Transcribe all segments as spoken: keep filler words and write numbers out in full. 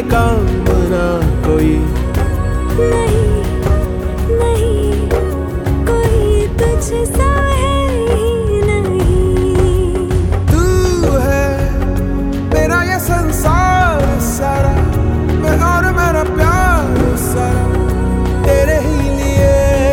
काम ना कोई। नहीं नहीं कोई तुझसा है ही नहीं। तू है मेरा ये संसार सारा, मैं और मेरा प्यार सारा तेरे ही लिए।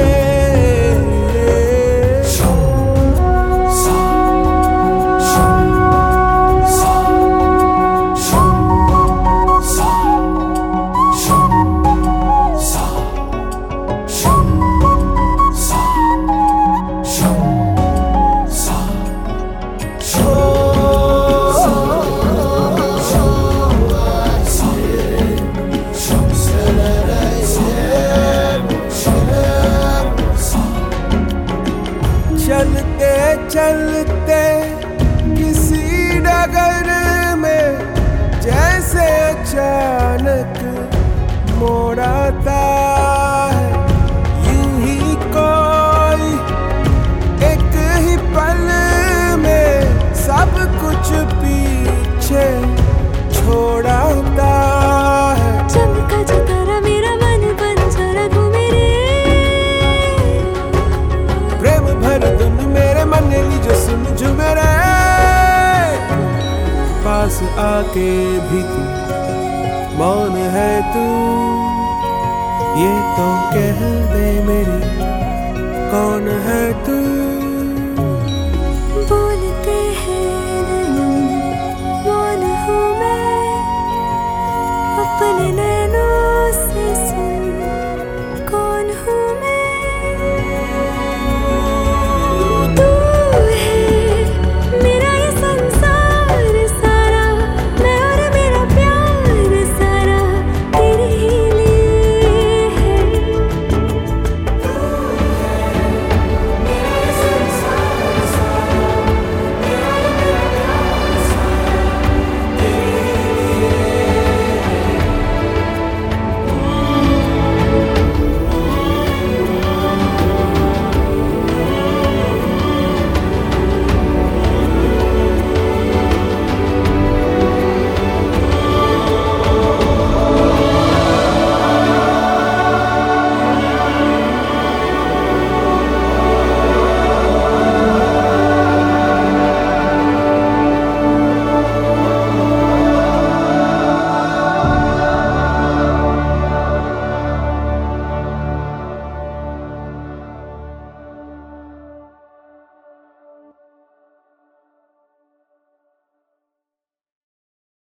चलते चलते किसी डगर में जैसे अचानक मोड़ आता है, यूं ही कोई एक ही पल में सब कुछ पीछे छोड़ाता है। चमका जो तारा मेरा मन बंजारा घूमे रे। प्रेम भर धुन मेरे मन ली जो सुन झूमे रे। पास आके भी तू मौन है तू, ये तो कह दे मेरी कौन है तू।